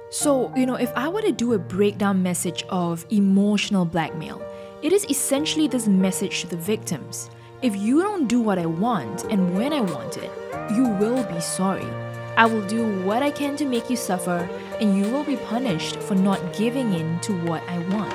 So, if I were to do a breakdown message of emotional blackmail, it is essentially this message to the victims. If you don't do what I want and when I want it, you will be sorry. I will do what I can to make you suffer, and you will be punished for not giving in to what I want.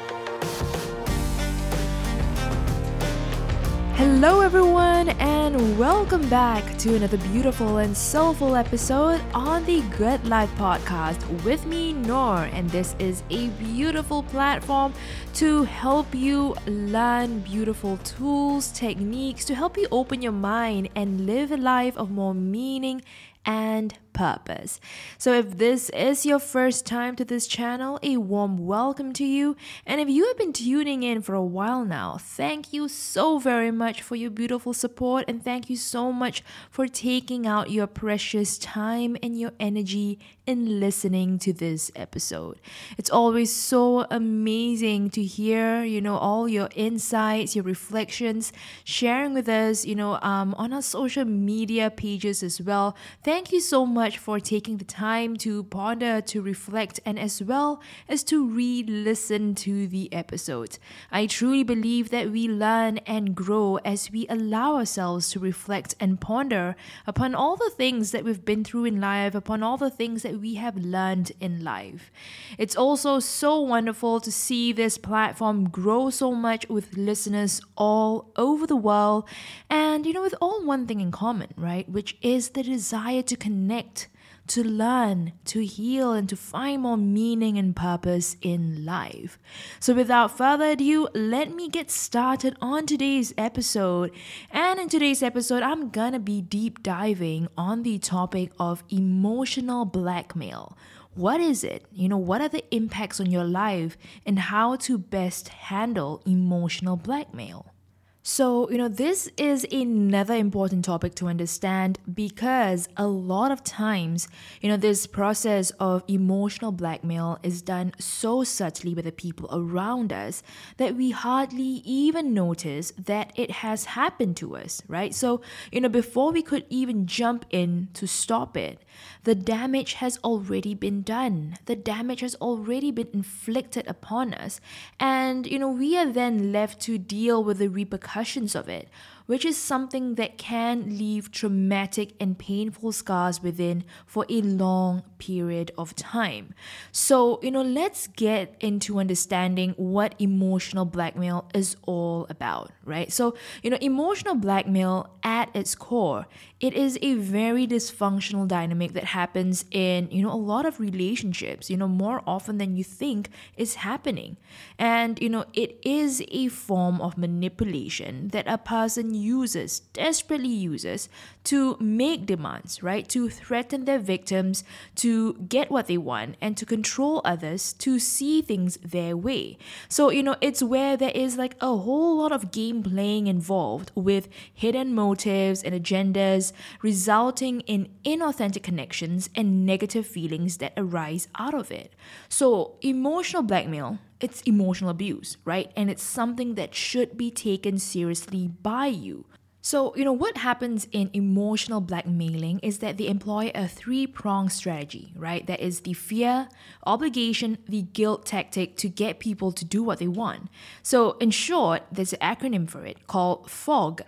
Hello, everyone, and welcome back to another beautiful and soulful episode on the Good Life Podcast with me, Noor. And this is a beautiful platform to help you learn beautiful tools, techniques to help you open your mind and live a life of more meaning and purpose. So if this is your first time to this channel, a warm welcome to you. And if you have been tuning in for a while now, thank you so very much for your beautiful support, and thank you so much for taking out your precious time and your energy in listening to this episode. It's always so amazing to hear, all your insights, your reflections, sharing with us, on our social media pages as well. Thank you so much for taking the time to ponder, to reflect, and as well as to re-listen to the episodes. I truly believe that we learn and grow as we allow ourselves to reflect and ponder upon all the things that we've been through in life, upon all the things that we have learned in life. It's also so wonderful to see this platform grow so much with listeners all over the world, and with all one thing in common, right? Which is the desire to connect, to learn, to heal, and to find more meaning and purpose in life. So without further ado, let me get started on today's episode. And in today's episode, I'm gonna be deep diving on the topic of emotional blackmail. What is it? What are the impacts on your life, and how to best handle emotional blackmail? So, this is another important topic to understand, because a lot of times, this process of emotional blackmail is done so subtly by the people around us that we hardly even notice that it has happened to us, right? So, before we could even jump in to stop it, the damage has already been done. The damage has already been inflicted upon us. And, we are then left to deal with the repercussions of it, which is something that can leave traumatic and painful scars within for a long period of time. So, let's get into understanding what emotional blackmail is all about, right? So, emotional blackmail at its core, it is a very dysfunctional dynamic that happens in, a lot of relationships, more often than you think is happening. And, it is a form of manipulation that a person desperately uses to make demands, right? To threaten their victims, to get what they want, and to control others to see things their way. So, it's where there is like a whole lot of game playing involved with hidden motives and agendas, resulting in inauthentic connections and negative feelings that arise out of it. So, emotional blackmail, it's emotional abuse, right? And it's something that should be taken seriously by you. So, what happens in emotional blackmailing is that they employ a three-pronged strategy, right? That is the fear, obligation, the guilt tactic to get people to do what they want. So, in short, there's an acronym for it called FOG,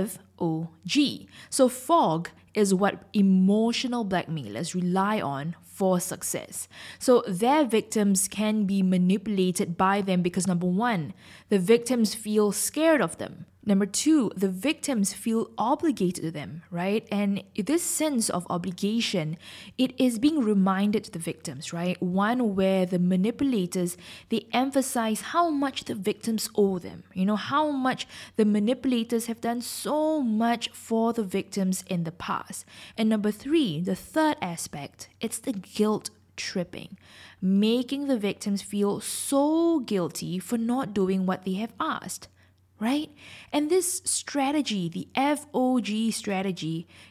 F-O-G. So, FOG is what emotional blackmailers rely on for success. So their victims can be manipulated by them because, number one, the victims feel scared of them. Number two, the victims feel obligated to them, right? And this sense of obligation, it is being reminded to the victims, right? One where the manipulators, they emphasize how much the victims owe them, how much the manipulators have done so much for the victims in the past. And number three, the third aspect, it's the guilt tripping, making the victims feel so guilty for not doing what they have asked. Right? And this strategy, the FOG strategy,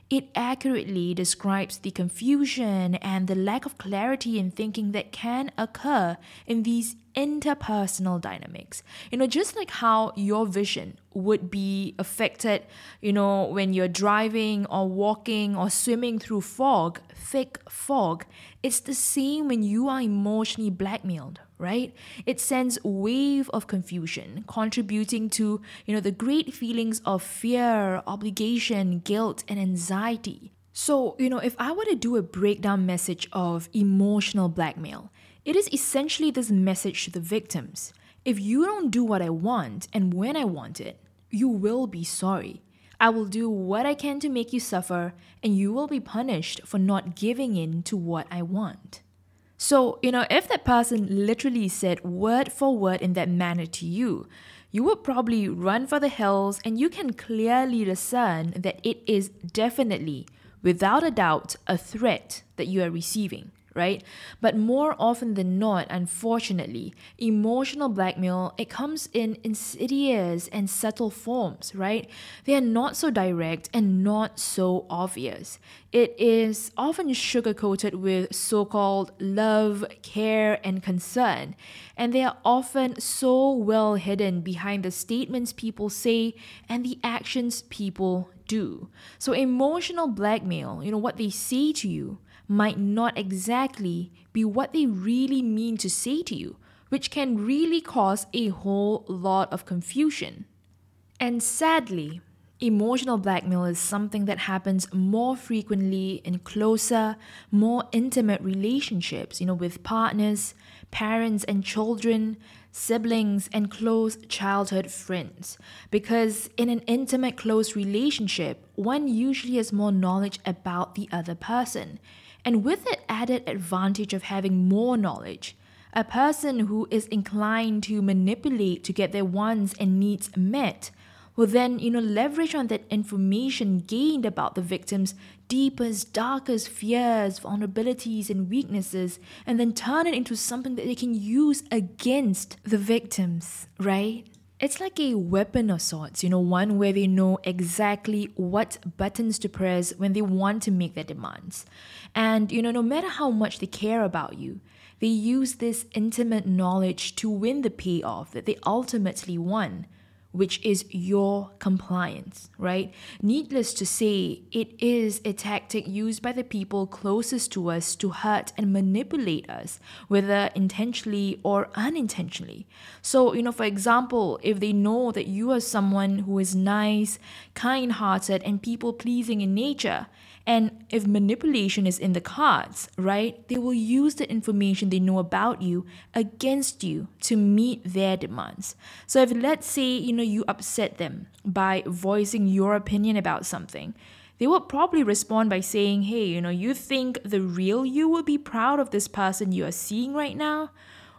It accurately describes the confusion and the lack of clarity in thinking that can occur in these interpersonal dynamics. Just like how your vision would be affected, when you're driving or walking or swimming through fog, thick fog, it's the same when you are emotionally blackmailed, right? It sends a wave of confusion, contributing to, the great feelings of fear, obligation, guilt, and anxiety. So, if I were to do a breakdown message of emotional blackmail, it is essentially this message to the victims. If you don't do what I want and when I want it, you will be sorry. I will do what I can to make you suffer, and you will be punished for not giving in to what I want. So, if that person literally said word for word in that manner to you, you would probably run for the hills, and you can clearly discern that it is definitely, without a doubt, a threat that you are receiving, right? But more often than not, unfortunately, emotional blackmail, it comes in insidious and subtle forms, right? They are not so direct and not so obvious. It is often sugar-coated with so-called love, care, and concern, and they are often so well hidden behind the statements people say and the actions people do. So emotional blackmail, what they say to you might not exactly be what they really mean to say to you, which can really cause a whole lot of confusion. And sadly, emotional blackmail is something that happens more frequently in closer, more intimate relationships, with partners, parents and children, siblings, and close childhood friends. Because in an intimate, close relationship, one usually has more knowledge about the other person. And with the added advantage of having more knowledge, a person who is inclined to manipulate to get their wants and needs met will then, leverage on that information gained about the victim's deepest, darkest fears, vulnerabilities, and weaknesses, and then turn it into something that they can use against the victims, right? It's like a weapon of sorts, one where they know exactly what buttons to press when they want to make their demands. And, no matter how much they care about you, they use this intimate knowledge to win the payoff that they ultimately want, which is your compliance, right? Needless to say, it is a tactic used by the people closest to us to hurt and manipulate us, whether intentionally or unintentionally. So, for example, if they know that you are someone who is nice, kind-hearted, and people-pleasing in nature, and if manipulation is in the cards, right, they will use the information they know about you against you to meet their demands. So if let's say, you upset them by voicing your opinion about something, they will probably respond by saying, hey, you think the real you will be proud of this person you are seeing right now?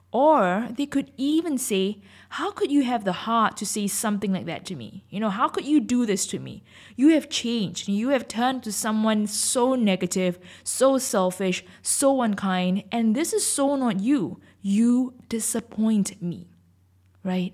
Or they could even say, how could you have the heart to say something like that to me? How could you do this to me? You have changed. You have turned to someone so negative, so selfish, so unkind, and this is so not you. You disappoint me, right?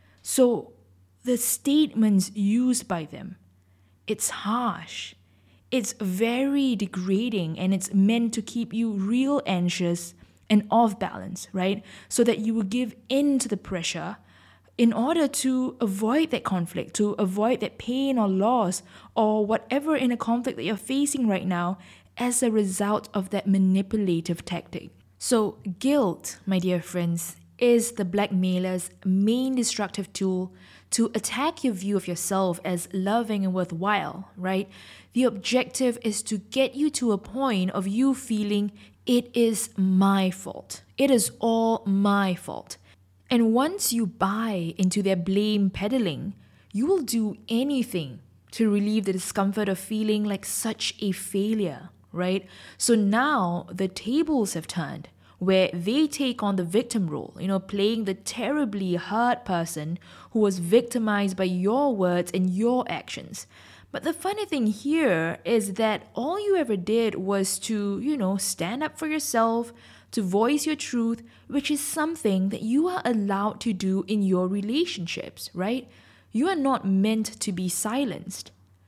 So the statements used by them, it's harsh. It's very degrading, and it's meant to keep you real anxious and off balance, right? So that you will give in to the pressure in order to avoid that conflict, to avoid that pain or loss or whatever in a conflict that you're facing right now as a result of that manipulative tactic. So guilt, my dear friends, is the blackmailer's main destructive tool to attack your view of yourself as loving and worthwhile, right? The objective is to get you to a point of you feeling it is my fault. It is all my fault. And once you buy into their blame peddling, you will do anything to relieve the discomfort of feeling like such a failure, right? So now the tables have turned, where they take on the victim role, playing the terribly hurt person who was victimized by your words and your actions. But the funny thing here is that all you ever did was to, stand up for yourself, to voice your truth, which is something that you are allowed to do in your relationships, right? You are not meant to be silenced.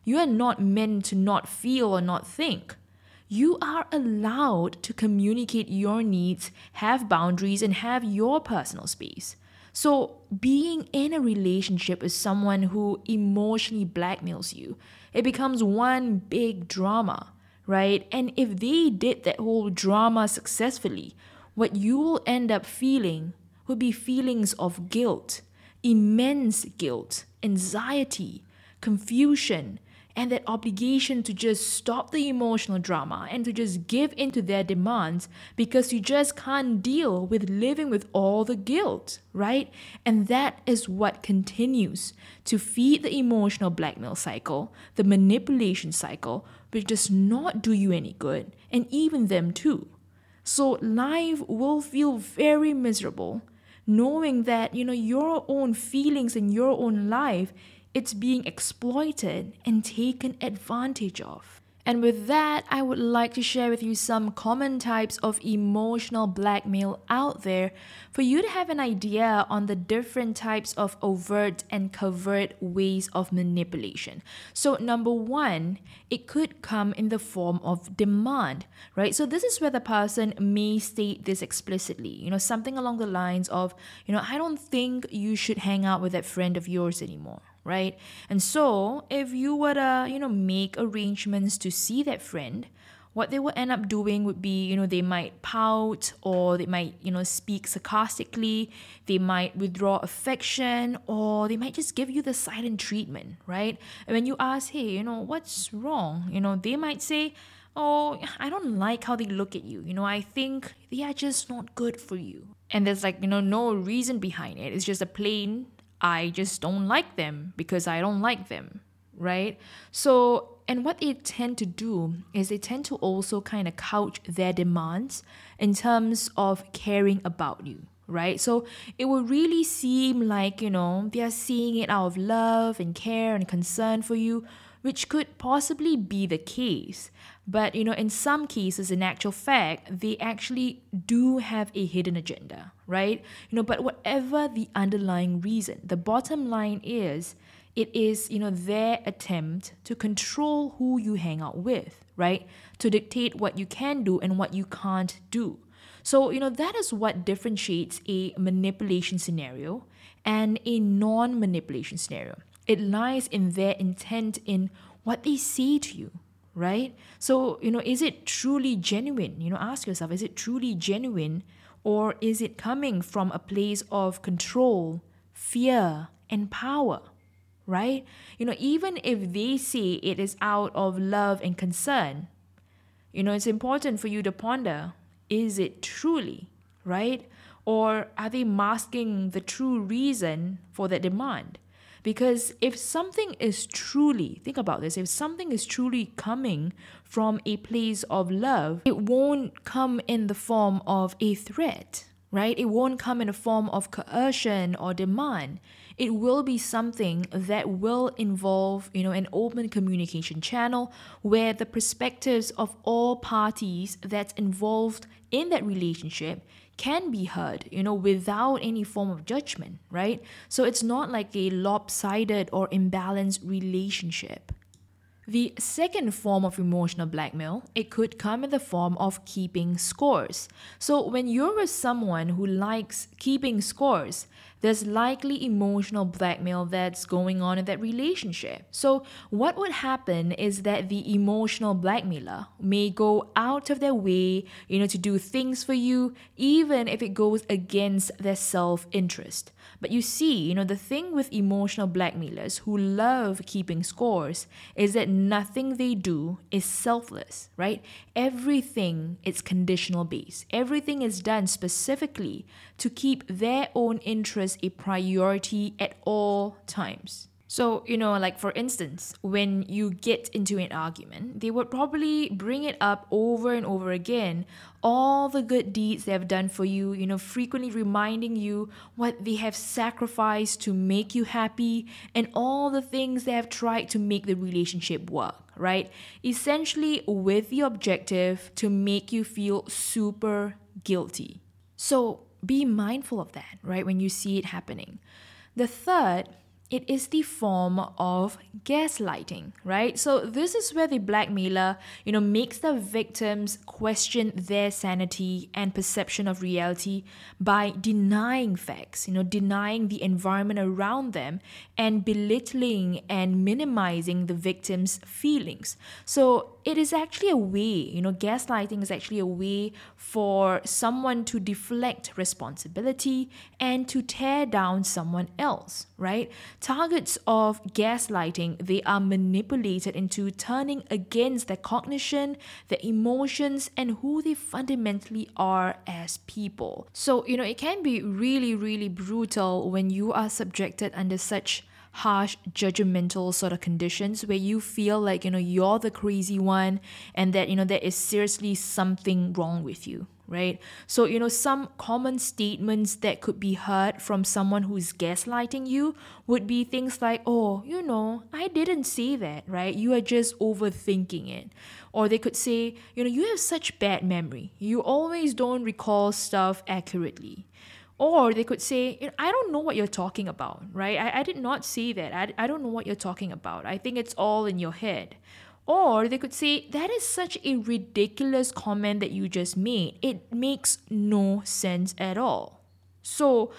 You are not meant to not feel or not think. You are allowed to communicate your needs, have boundaries, and have your personal space. So, being in a relationship with someone who emotionally blackmails you, it becomes one big drama, right? And if they did that whole drama successfully, what you will end up feeling would be feelings of guilt, immense guilt, anxiety, confusion, and that obligation to just stop the emotional drama and to just give in to their demands because you just can't deal with living with all the guilt, right? And that is what continues to feed the emotional blackmail cycle, the manipulation cycle, which does not do you any good, and even them too. So life will feel very miserable knowing that, your own feelings and your own life, it's being exploited and taken advantage of. And with that, I would like to share with you some common types of emotional blackmail out there for you to have an idea on the different types of overt and covert ways of manipulation. So number one, it could come in the form of demand, right? So this is where the person may state this explicitly, something along the lines of, I don't think you should hang out with that friend of yours anymore. Right? And so if you were to, make arrangements to see that friend, what they will end up doing would be, they might pout or they might, speak sarcastically, they might withdraw affection, or they might just give you the silent treatment, right? And when you ask, hey, what's wrong? They might say, oh, I don't like how they look at you. I think they are just not good for you. And there's no reason behind it. It's just a plain I just don't like them because I don't like them, right? So, and what they tend to do is they tend to also kind of couch their demands in terms of caring about you, right? So it will really seem like, they are seeing it out of love and care and concern for you, which could possibly be the case. But, in some cases, in actual fact, they actually do have a hidden agenda, right? But whatever the underlying reason, the bottom line is, it is, their attempt to control who you hang out with, right? To dictate what you can do and what you can't do. So, that is what differentiates a manipulation scenario and a non-manipulation scenario. It lies in their intent in what they say to you, right? So, is it truly genuine? Ask yourself, is it truly genuine, or is it coming from a place of control, fear, and power, right? Even if they say it is out of love and concern, it's important for you to ponder, is it truly, right? Or are they masking the true reason for that demand? Because if something is truly, think about this, if something is truly coming from a place of love, it won't come in the form of a threat, right? It won't come in the form of coercion or demand. It will be something that will involve, an open communication channel where the perspectives of all parties that's involved in that relationship can be heard, without any form of judgment, right? So it's not like a lopsided or imbalanced relationship. The second form of emotional blackmail, it could come in the form of keeping scores. So when you're with someone who likes keeping scores, there's likely emotional blackmail that's going on in that relationship. So what would happen is that the emotional blackmailer may go out of their way, to do things for you, even if it goes against their self-interest. But you see, the thing with emotional blackmailers who love keeping scores is that nothing they do is selfless, right? Everything is conditional based. Everything is done specifically to keep their own interests a priority at all times. So, like for instance, when you get into an argument, they would probably bring it up over and over again, all the good deeds they have done for you, frequently reminding you what they have sacrificed to make you happy and all the things they have tried to make the relationship work, right? Essentially with the objective to make you feel super guilty. So be mindful of that, right, when you see it happening. The third it is the form of gaslighting, right? So this is where the blackmailer, makes the victims question their sanity and perception of reality by denying facts, denying the environment around them and belittling and minimizing the victim's feelings. So it is actually a way, gaslighting is actually a way for someone to deflect responsibility and to tear down someone else, right? Targets of gaslighting, they are manipulated into turning against their cognition, their emotions, and who they fundamentally are as people. So, it can be really, really brutal when you are subjected under such harsh, judgmental sort of conditions where you feel like, you're the crazy one and that, there is seriously something wrong with you, right? So, some common statements that could be heard from someone who's gaslighting you would be things like, oh, I didn't say that, right? You are just overthinking it. Or they could say, you have such bad memory. You always don't recall stuff accurately. Or they could say, I don't know what you're talking about, right? I did not say that. I don't know what you're talking about. I think it's all in your head. Or they could say, that is such a ridiculous comment that you just made. It makes no sense at all. So,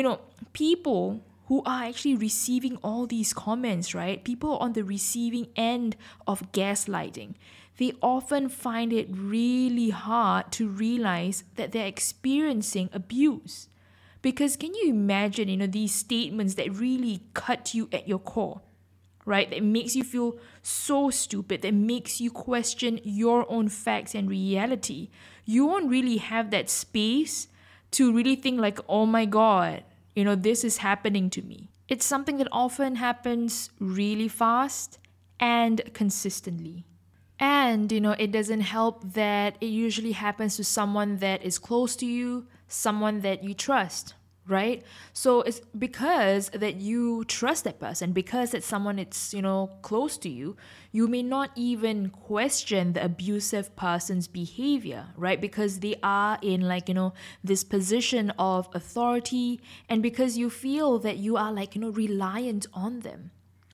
people who are actually receiving all these comments, right? People on the receiving end of gaslighting, they often find it really hard to realize that they're experiencing abuse. Because can you imagine, these statements that really cut you at your core, right? That makes you feel so stupid, that makes you question your own facts and reality. You won't really have that space to really think like, oh my God, this is happening to me. It's something that often happens really fast and consistently. And, it doesn't help that it usually happens to someone that is close to you, someone that you trust, right? So it's because that you trust that person, because it's someone that's, close to you, you may not even question the abusive person's behavior, right? Because they are in this position of authority and because you feel that you are reliant on them.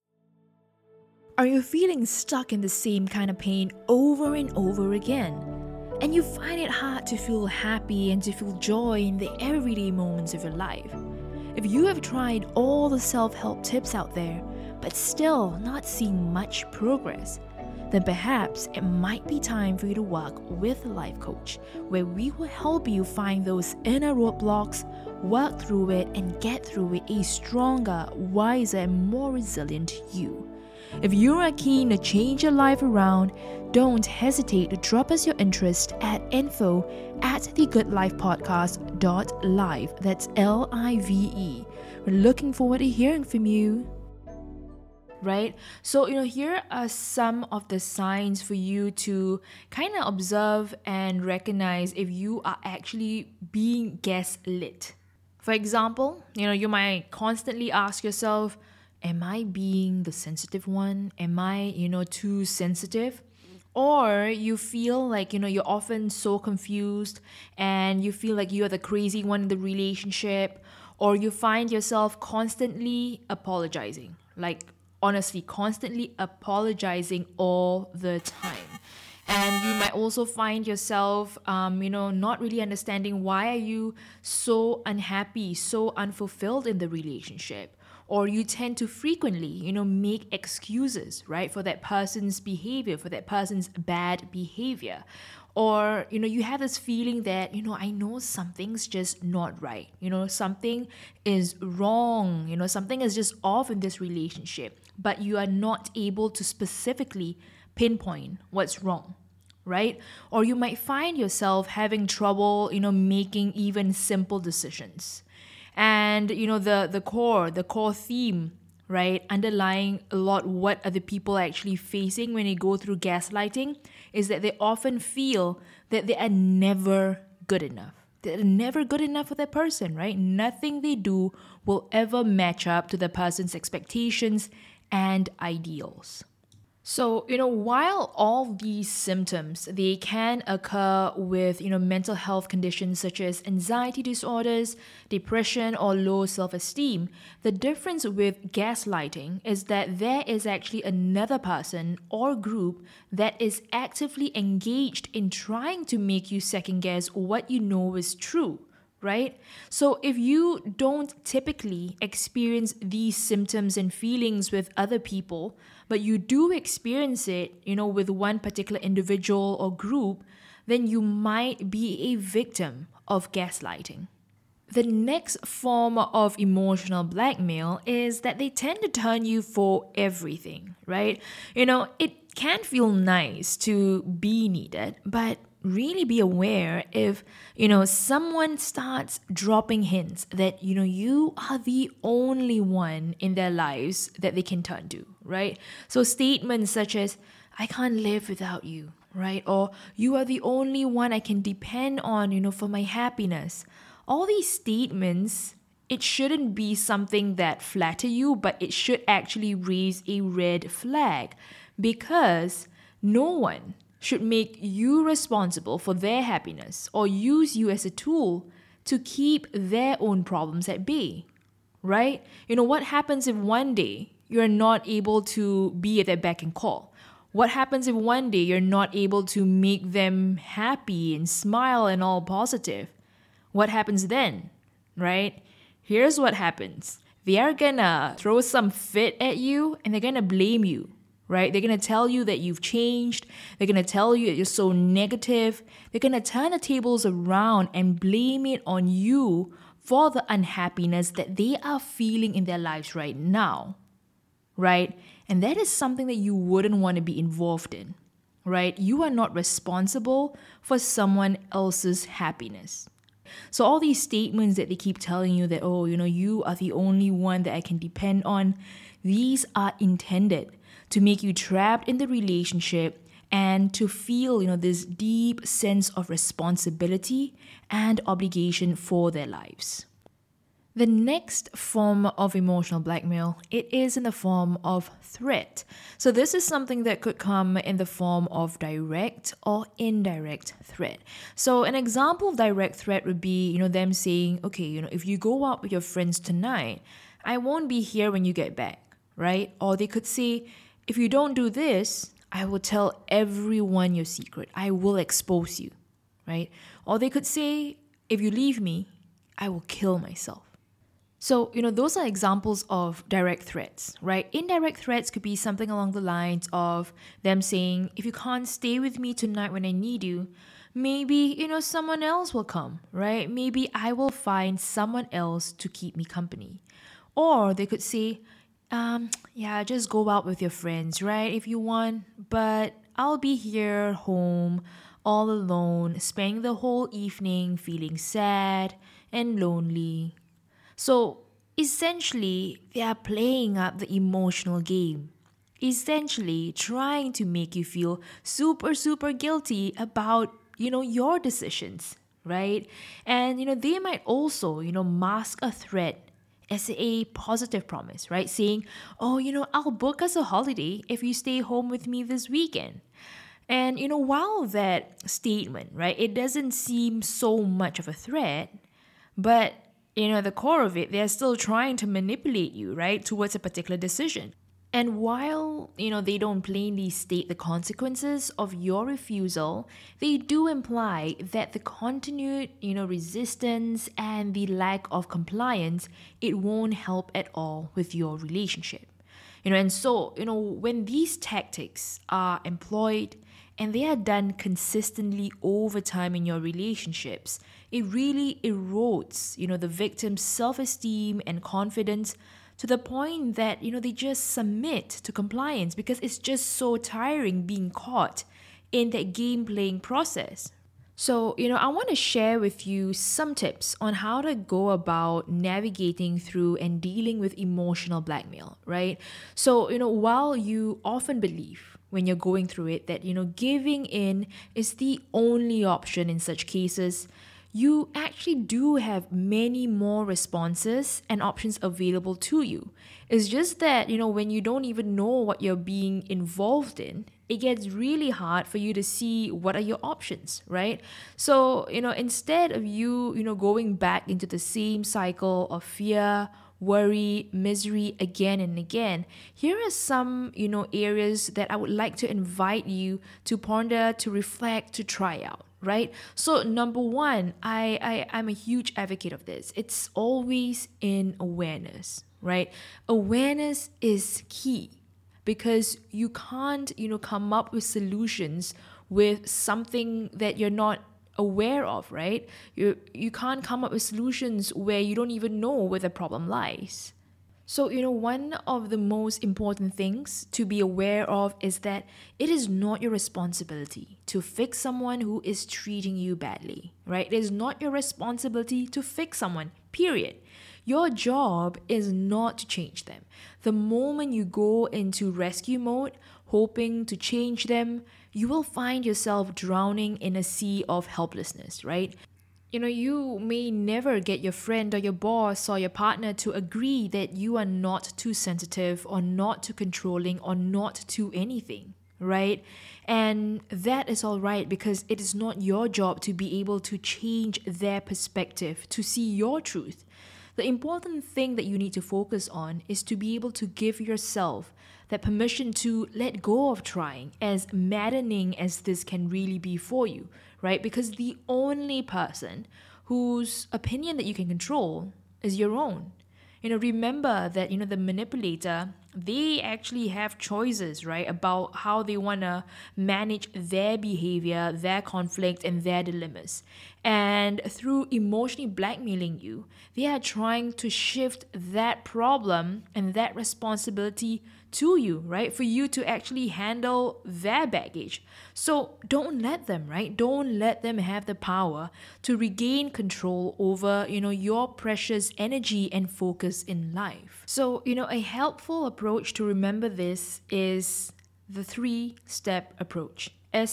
Are you feeling stuck in the same kind of pain over and over again? And you find it hard to feel happy and to feel joy in the everyday moments of your life? If you have tried all the self-help tips out there, but still not seeing much progress, then perhaps it might be time for you to work with a life coach, where we will help you find those inner roadblocks, work through it, and get through it a stronger, wiser, and more resilient you. If you are keen to change your life around, don't hesitate to drop us your interest at info@thegoodlifepodcast.live. That's LIVE. We're looking forward to hearing from you. Right? So, here are some of the signs for you to kind of observe and recognize if you are actually being gaslit. For example, you might constantly ask yourself, am I being the sensitive one? Am I, too sensitive? Or you feel like, you're often so confused and you feel like you're the crazy one in the relationship, or you find yourself constantly apologizing, honestly, constantly apologizing all the time. And you might also find yourself, not really understanding why are you so unhappy, so unfulfilled in the relationship. Or you tend to frequently, make excuses, right, for that person's behavior, for that person's bad behavior. Or, you have this feeling that, I know something's just not right. Something is wrong. Something is just off in this relationship. But you are not able to specifically pinpoint what's wrong, right? Or you might find yourself having trouble, making even simple decisions. And, the core theme, right, underlying a lot what are the people actually facing when they go through gaslighting is that they often feel that they are never good enough. They're never good enough for that person, right? Nothing they do will ever match up to the person's expectations and ideals. So, while all these symptoms, they can occur with, mental health conditions such as anxiety disorders, depression, or low self-esteem, the difference with gaslighting is that there is actually another person or group that is actively engaged in trying to make you second guess what you know is true. Right? So if you don't typically experience these symptoms and feelings with other people, but you do experience it, with one particular individual or group, then you might be a victim of gaslighting. The next form of emotional blackmail is that they tend to turn you for everything, right? It can feel nice to be needed, but really be aware if, someone starts dropping hints that, you are the only one in their lives that they can turn to, right? So statements such as, I can't live without you, right? Or you are the only one I can depend on, for my happiness. All these statements, it shouldn't be something that flatter you, but it should actually raise a red flag because no one should make you responsible for their happiness or use you as a tool to keep their own problems at bay, right? What happens if one day you're not able to be at their beck and call? What happens if one day you're not able to make them happy and smile and all positive? What happens then, right? Here's what happens. They are gonna throw some fit at you and they're gonna blame you, right? They're going to tell you that you've changed. They're going to tell you that you're so negative. They're going to turn the tables around and blame it on you for the unhappiness that they are feeling in their lives right now, right? And that is something that you wouldn't want to be involved in, right? You are not responsible for someone else's happiness. So all these statements that they keep telling you that, oh, you are the only one that I can depend on, these are intended to make you trapped in the relationship and to feel, this deep sense of responsibility and obligation for their lives. The next form of emotional blackmail, it is in the form of threat. So this is something that could come in the form of direct or indirect threat. So an example of direct threat would be, them saying, okay, if you go out with your friends tonight, I won't be here when you get back, right? Or they could say, if you don't do this, I will tell everyone your secret. I will expose you, right? Or they could say, if you leave me, I will kill myself. So, those are examples of direct threats, right? Indirect threats could be something along the lines of them saying, if you can't stay with me tonight when I need you, maybe, someone else will come, right? Maybe I will find someone else to keep me company. Or they could say, just go out with your friends, right? If you want, but I'll be here home all alone, spending the whole evening feeling sad and lonely. So essentially, they are playing up the emotional game. Essentially, trying to make you feel super, super guilty about, your decisions, right? And, they might also, mask a threat as a positive promise, right? Saying, oh, I'll book us a holiday if you stay home with me this weekend. And, while that statement, right, it doesn't seem so much of a threat, but at the core of it, they're still trying to manipulate you, right, towards a particular decision. And while, they don't plainly state the consequences of your refusal, they do imply that the continued, resistance and the lack of compliance, it won't help at all with your relationship. And so, when these tactics are employed and they are done consistently over time in your relationships, it really erodes, the victim's self-esteem and confidence to the point that, they just submit to compliance because it's just so tiring being caught in that game playing process. So, I want to share with you some tips on how to go about navigating through and dealing with emotional blackmail, right? So, while you often believe when you're going through it that, giving in is the only option in such cases, you actually do have many more responses and options available to you. It's just that, when you don't even know what you're being involved in, it gets really hard for you to see what are your options, right? So, instead of you, going back into the same cycle of fear, worry, misery again and again, here are some, areas that I would like to invite you to ponder, to reflect, to try out. Right? So number one, I'm a huge advocate of this. It's always in awareness, right? Awareness is key because you can't, come up with solutions with something that you're not aware of, right? You can't come up with solutions where you don't even know where the problem lies. So, one of the most important things to be aware of is that it is not your responsibility to fix someone who is treating you badly, right? It is not your responsibility to fix someone, period. Your job is not to change them. The moment you go into rescue mode, hoping to change them, you will find yourself drowning in a sea of helplessness, right? You may never get your friend or your boss or your partner to agree that you are not too sensitive or not too controlling or not too anything, right? And that is all right because it is not your job to be able to change their perspective, to see your truth. The important thing that you need to focus on is to be able to give yourself that permission to let go of trying, as maddening as this can really be for you, right? Because the only person whose opinion that you can control is your own. Remember that, the manipulator, they actually have choices, right, about how they want to manage their behavior, their conflict, and their dilemmas. And through emotionally blackmailing you, they are trying to shift that problem and that responsibility to you, right? For you to actually handle their baggage. So don't let them, right? Don't let them have the power to regain control over, your precious energy and focus in life. So, a helpful approach to remember this is the 3-step approach,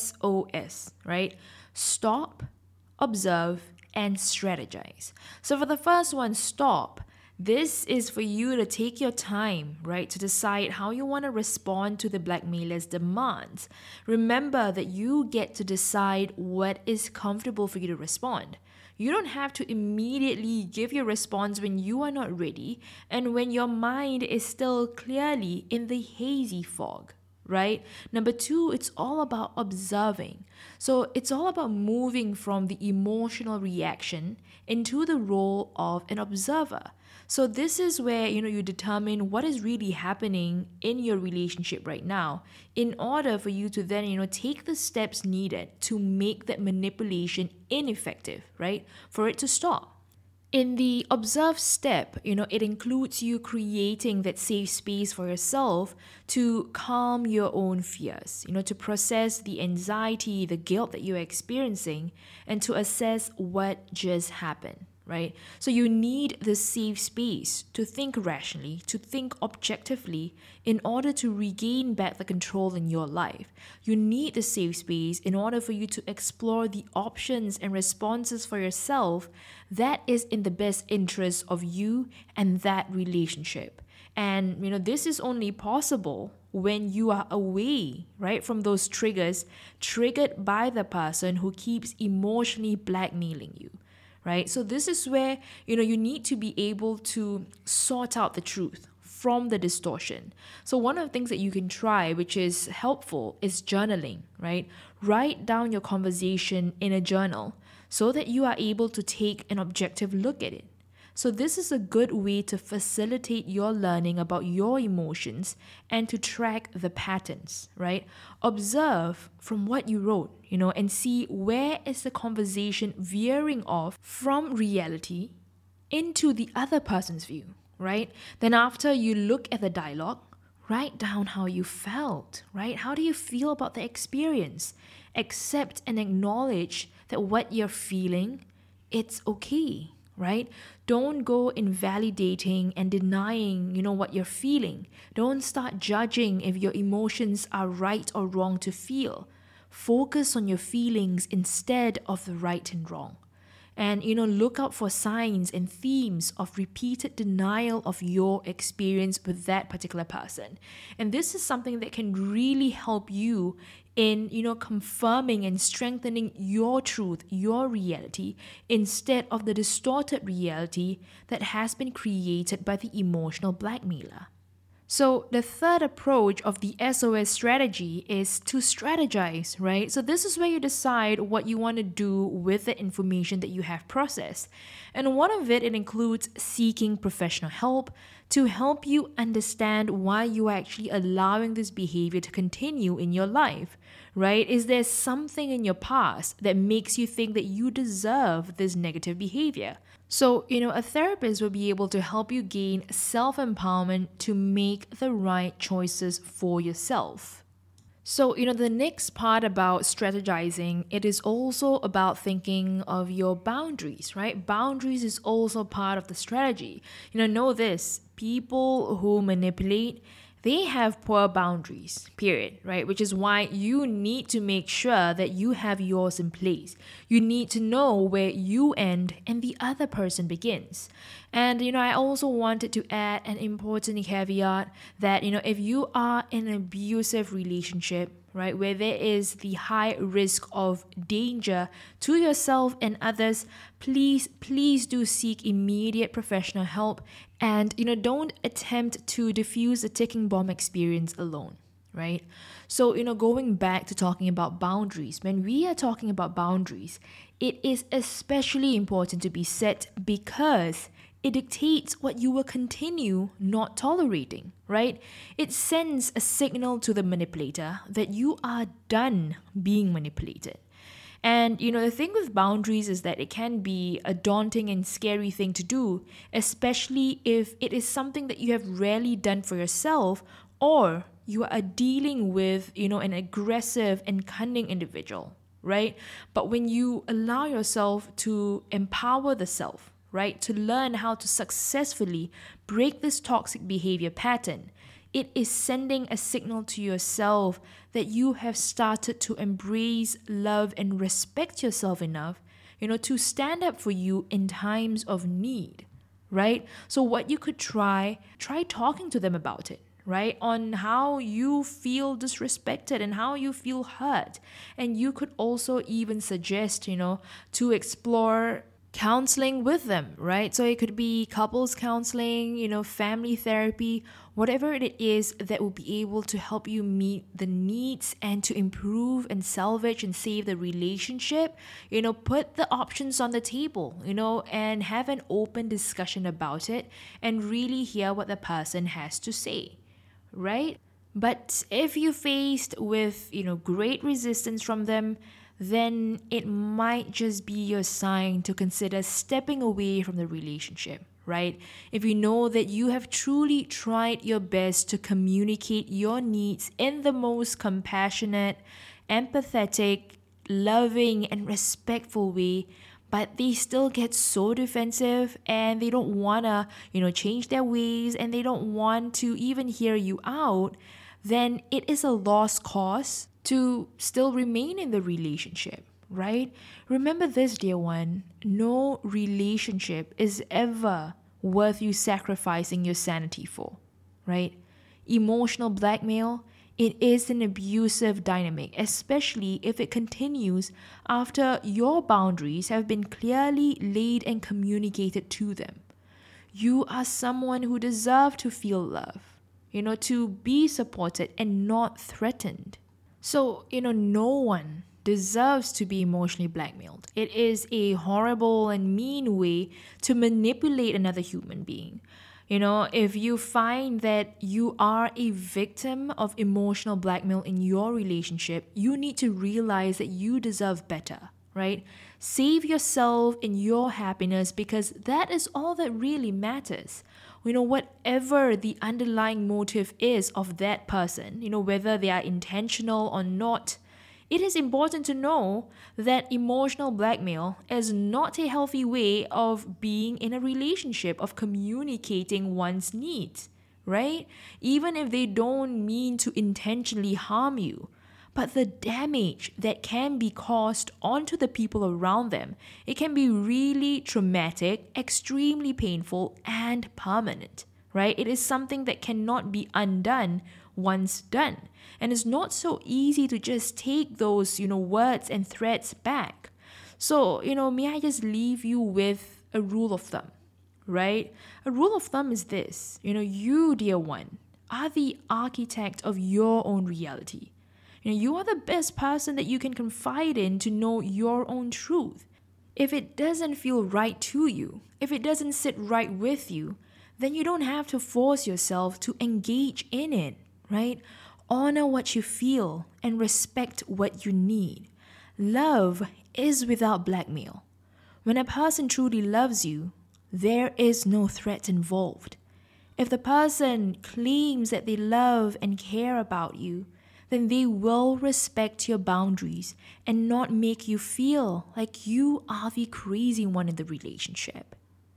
SOS, right? Stop, observe, and strategize. So for the first one, stop. This is for you to take your time, right, to decide how you want to respond to the blackmailer's demands. Remember that you get to decide what is comfortable for you to respond. You don't have to immediately give your response when you are not ready and when your mind is still clearly in the hazy fog. Right? Number 2, it's all about observing. So it's all about moving from the emotional reaction into the role of an observer. So this is where, you determine what is really happening in your relationship right now in order for you to then, take the steps needed to make that manipulation ineffective, right? For it to stop. In the observe step, it includes you creating that safe space for yourself to calm your own fears, to process the anxiety, the guilt that you're experiencing, and to assess what just happened. Right? So you need the safe space to think rationally, to think objectively in order to regain back the control in your life. You need the safe space in order for you to explore the options and responses for yourself that is in the best interest of you and that relationship. And, this is only possible when you are away, right, from those triggers triggered by the person who keeps emotionally blackmailing you. Right? So this is where, you need to be able to sort out the truth from the distortion. So one of the things that you can try, which is helpful, is journaling, right? Write down your conversation in a journal so that you are able to take an objective look at it. So this is a good way to facilitate your learning about your emotions and to track the patterns, right? Observe from what you wrote, and see where is the conversation veering off from reality into the other person's view, right? Then after you look at the dialogue, write down how you felt, right? How do you feel about the experience? Accept and acknowledge that what you're feeling, it's okay. Right? Don't go invalidating and denying, what you're feeling. Don't start judging if your emotions are right or wrong to feel. Focus on your feelings instead of the right and wrong. And, look out for signs and themes of repeated denial of your experience with that particular person. And this is something that can really help you in, confirming and strengthening your truth, your reality, instead of the distorted reality that has been created by the emotional blackmailer. So the third approach of the SOS strategy is to strategize, right? So this is where you decide what you want to do with the information that you have processed. And one of it includes seeking professional help to help you understand why you are actually allowing this behavior to continue in your life, right? Is there something in your past that makes you think that you deserve this negative behavior? So, a therapist will be able to help you gain self-empowerment to make the right choices for yourself. So, the next part about strategizing, it is also about thinking of your boundaries, right? Boundaries is also part of the strategy. Know this, people who manipulate, they have poor boundaries, period, right? Which is why you need to make sure that you have yours in place. You need to know where you end and the other person begins. And, I also wanted to add an important caveat that, if you are in an abusive relationship, right, where there is the high risk of danger to yourself and others, please do seek immediate professional help. And, don't attempt to defuse the ticking bomb experience alone, right? So, going back to talking about boundaries, when we are talking about boundaries, it is especially important to be set because it dictates what you will continue not tolerating, right? It sends a signal to the manipulator that you are done being manipulated. And, the thing with boundaries is that it can be a daunting and scary thing to do, especially if it is something that you have rarely done for yourself or you are dealing with, an aggressive and cunning individual, right? But when you allow yourself to empower the self, right, to learn how to successfully break this toxic behavior pattern, it is sending a signal to yourself that you have started to embrace, love, and respect yourself enough, to stand up for you in times of need, right? So what you could try talking to them about it, right? On how you feel disrespected and how you feel hurt. And you could also even suggest, to explore counseling with them, right? So it could be couples counseling, family therapy, whatever it is that will be able to help you meet the needs and to improve and salvage and save the relationship. Put the options on the table, and have an open discussion about it and really hear what the person has to say, right? But if you faced with, great resistance from them, then it might just be your sign to consider stepping away from the relationship, right? If you know that you have truly tried your best to communicate your needs in the most compassionate, empathetic, loving, and respectful way, but they still get so defensive and they don't want to, change their ways and they don't want to even hear you out, then it is a lost cause to still remain in the relationship, right? Remember this, dear one, no relationship is ever worth you sacrificing your sanity for, right? Emotional blackmail, it is an abusive dynamic, especially if it continues after your boundaries have been clearly laid and communicated to them. You are someone who deserves to feel love, to be supported and not threatened. So, no one deserves to be emotionally blackmailed. It is a horrible and mean way to manipulate another human being. If you find that you are a victim of emotional blackmail in your relationship, you need to realize that you deserve better, right? Save yourself and your happiness because that is all that really matters. Whatever the underlying motive is of that person, whether they are intentional or not, it is important to know that emotional blackmail is not a healthy way of being in a relationship, of communicating one's needs, right? Even if they don't mean to intentionally harm you. but the damage that can be caused onto the people around them, it can be really traumatic, extremely painful, and permanent, right? It is something that cannot be undone once done. And it's not so easy to just take those, words and threats back. So, may I just leave you with a rule of thumb, right? A rule of thumb is this, you, dear one, are the architect of your own reality. You are the best person that you can confide in to know your own truth. If it doesn't feel right to you, if it doesn't sit right with you, then you don't have to force yourself to engage in it, right? Honor what you feel and respect what you need. Love is without blackmail. When a person truly loves you, there is no threat involved. If the person claims that they love and care about you, then they will respect your boundaries and not make you feel like you are the crazy one in the relationship.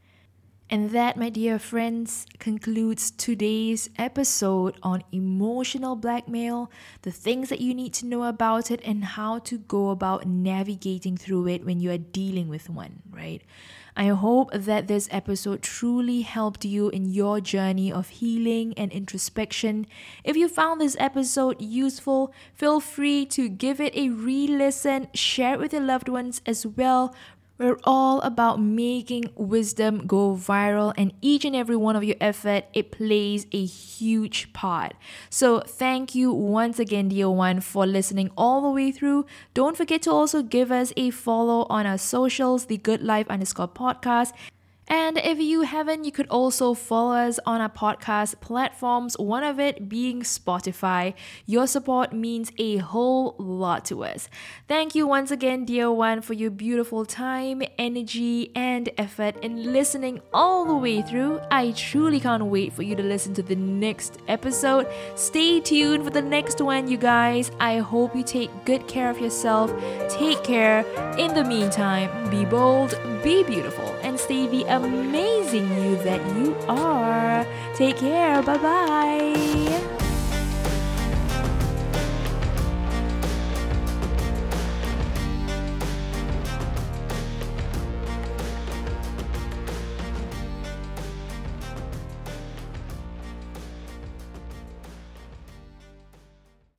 And that, my dear friends, concludes today's episode on emotional blackmail, the things that you need to know about it, and how to go about navigating through it when you are dealing with one, right? I hope that this episode truly helped you in your journey of healing and introspection. If you found this episode useful, feel free to give it a re-listen, share it with your loved ones as well. We're all about making wisdom go viral, and each and every one of your effort, it plays a huge part. So thank you once again, dear one, for listening all the way through. Don't forget to also give us a follow on our socials, the Good Life _podcast. And if you haven't, you could also follow us on our podcast platforms, one of it being Spotify. Your support means a whole lot to us. Thank you once again, dear one, for your beautiful time, energy, and effort in listening all the way through. I truly can't wait for you to listen to the next episode. Stay tuned for the next one, you guys. I hope you take good care of yourself. Take care. In the meantime, be bold, be beautiful, and stay the amazing you that you are. Take care. Bye-bye.